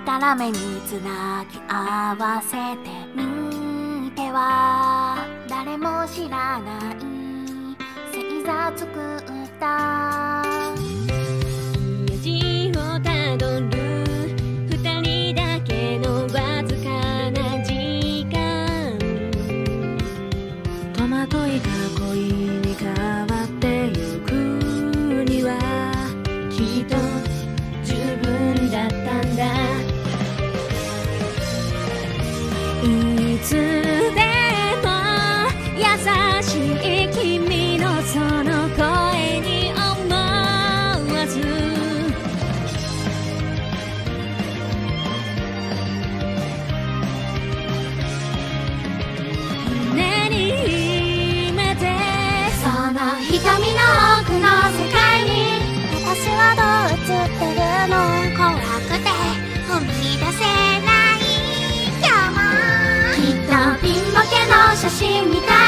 たら目につなぎ合わせてみては、誰も知らない星座作った道をたどる二人だけのわずかな時間、 戸惑いが恋に変わってゆくにはきっと十分だったんだ。いつでも優しい君のその声に思わず胸に秘めて、 その瞳の奥の世界に私はどう映ってるの、怖くて踏み出せない今日も、きっとピンボケの写真みたい